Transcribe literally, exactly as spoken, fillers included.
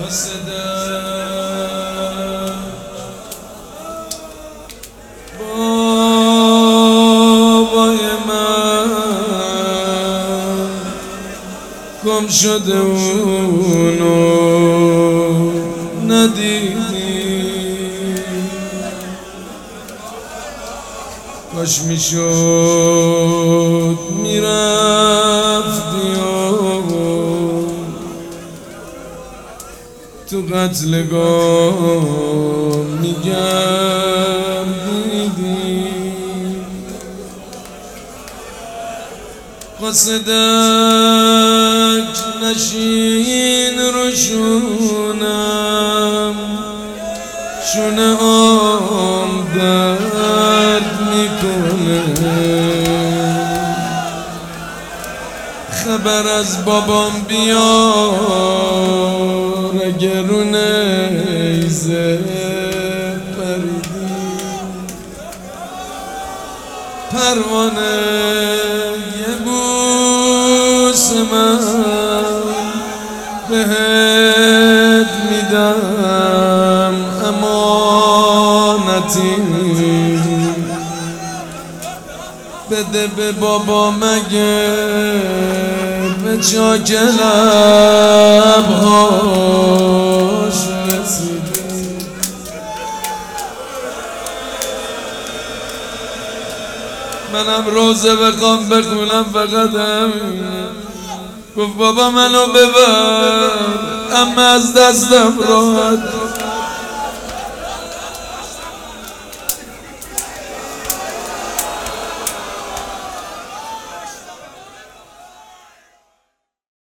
بابای من گم شده اونو ندیدی، کاش میشد میرفتی و تو قتلگاه میگردیدی. قصدک نشین رو شونم، شونه آم درد میکنه، خبر از بابام بیار اگه رو نیزه پریدی. پروانه یه بوس من بهت میدم امانتی، بده به بابا مگه به چاک لبهاش رسیدی. منم روزه بخوام بخونم فقط همین، گفت بابا منو ببر اما از دستم راحت